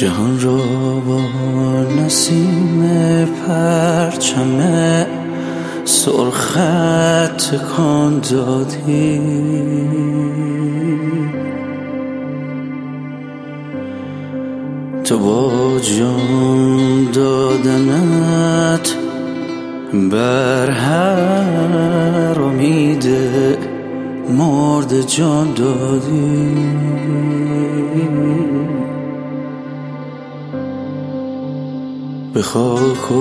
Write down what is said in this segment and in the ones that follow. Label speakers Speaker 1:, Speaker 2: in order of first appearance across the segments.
Speaker 1: جهان را با نسیم پرچم سرخت تکان دادی، تو با جان دادنت بر هر امید مرد جان دادی. به خاک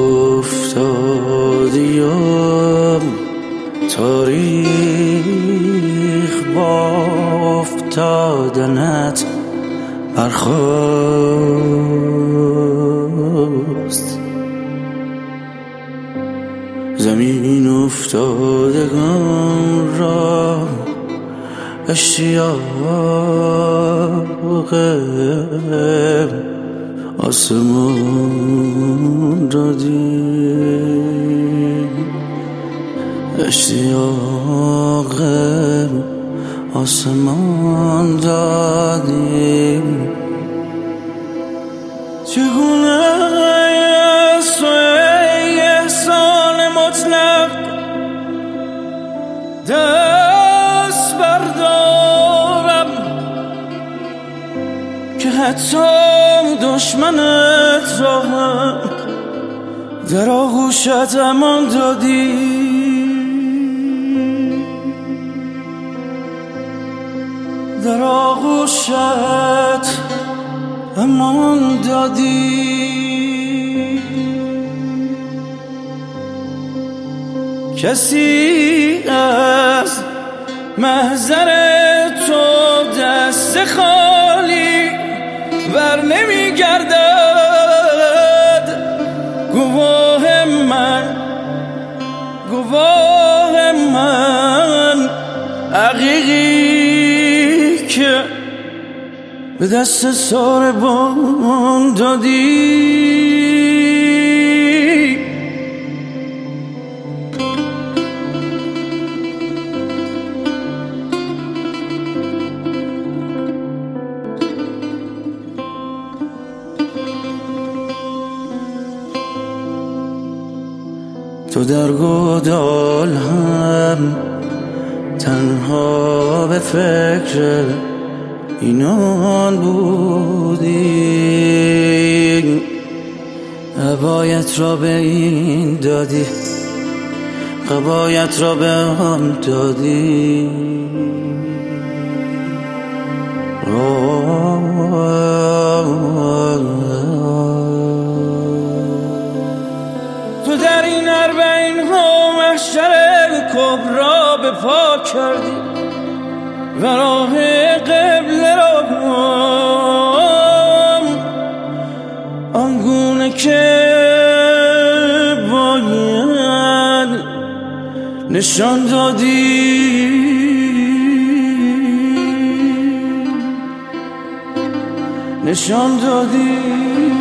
Speaker 1: افتادی و تاریخ با افتادنت برخاست. زمین افتادگان را اشتیاق آسمان دادی، اشتیاق آسمان دادی. چگونه است تو ای احسان مطلق دست بردارم که حتی دشمنت را هم در آغوشت امان دادی. در آغوشت امان دادی. کسی از محضر تو دست خالی بر نمی گردد. گواه من عقیقی که به دست ساربان دادی. تو در گودال هم تنها به فکر اینان بودی، عبایت را به این دادی، قبایت را به هم دادی. تو در این اربعین ها محشر کبرا به پا کردی و راه قبله را آنگونه که باید نشان دادی. نشان دادی.